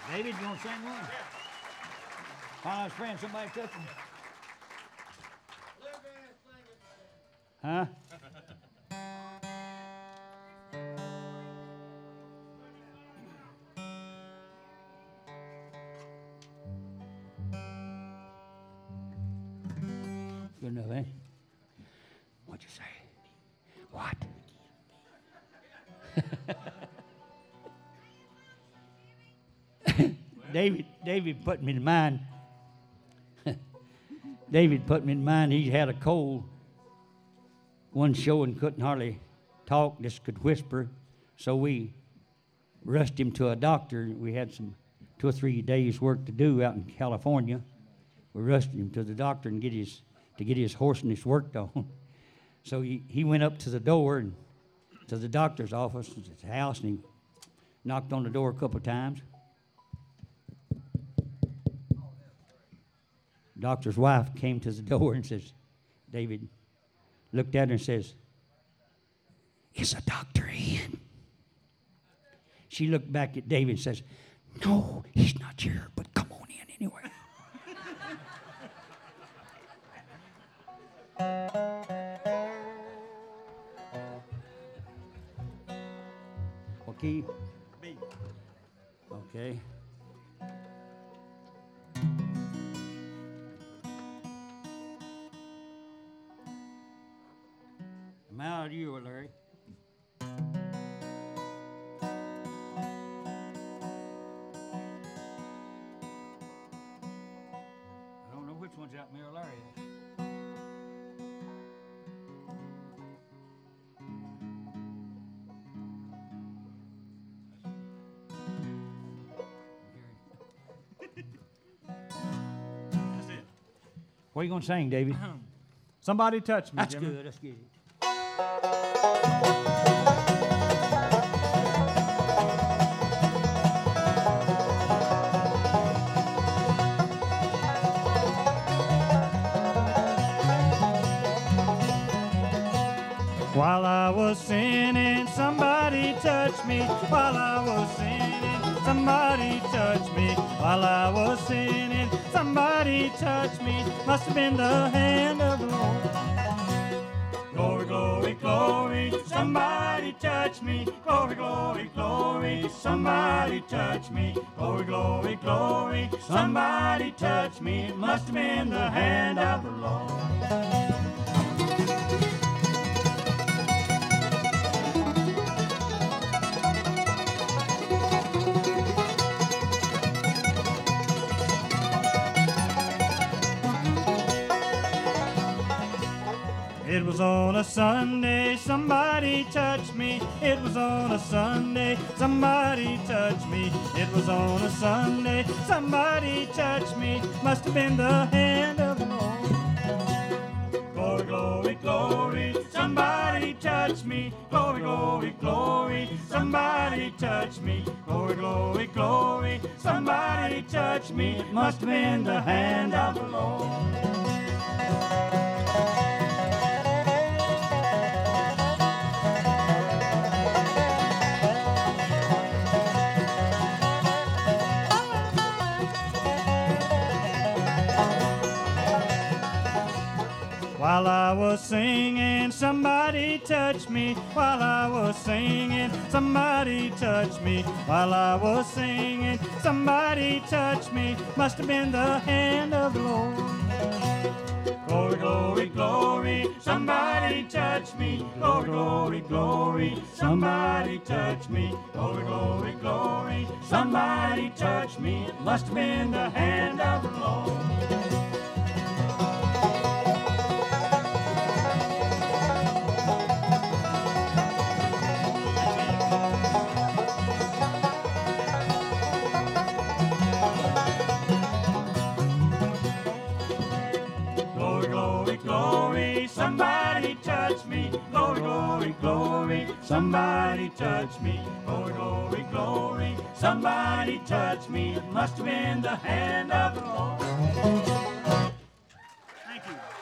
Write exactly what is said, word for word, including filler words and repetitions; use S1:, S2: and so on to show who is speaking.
S1: David, you want to sing one? While I was praying, somebody touched me. Huh? Good enough, eh? What'd you say? What? David, David put me in mind. David put me in mind he had a cold one show and couldn't hardly talk, just could whisper. So we rushed him to a doctor. We had some two or three days work to do out in California. We rushed him to the doctor and get his to get his hoarseness worked on. So he, he went up to the door and to the doctor's office, his house, and he knocked on the door a couple of times. Doctor's wife came to the door and says, David looked at her and says, "Is a doctor in?" She looked back at David and says, "No, he's not here, but come on in anyway." What key?
S2: B.
S1: Okay. I'm out of you, Larry. I don't know which one's out, me or Larry.
S2: That's it.
S1: What are you going to sing, David?
S2: Somebody touch me,
S1: That's
S2: Jimmy.
S1: good. Let's get it.
S2: While I was sinning, somebody touched me. While I was sinning, somebody touched me. While I was sinning, somebody touched me. Must have been the hand of the Lord. Glory, glory, glory, somebody touched me. Glory, glory, glory, somebody touched me. Glory, glory, glory, somebody touched me. It must have been the hand of the Lord. It was on a Sunday, somebody touched me. It was on a Sunday, somebody touched me. It was on a Sunday, somebody touched me. Must have been the hand of the Lord. Glory, glory, glory, somebody touched me. Glory, glory, glory, somebody touched me. Glory, glory, glory, somebody touched me. It must have been the hand of the Lord. While I was singing, somebody touched me. While I was singing, somebody touched me. While I was singing, somebody touched me. Must have been the hand of the Lord. Glory, glory, glory, somebody touched me. Glory, glory, glory, somebody touched me. Glory, glory, glory, somebody touched me. It must have been the hand of the Lord. Somebody touch me, glory, glory, glory. Somebody touch me, glory, glory, glory. Somebody touch me. It must have been the hand of the Lord.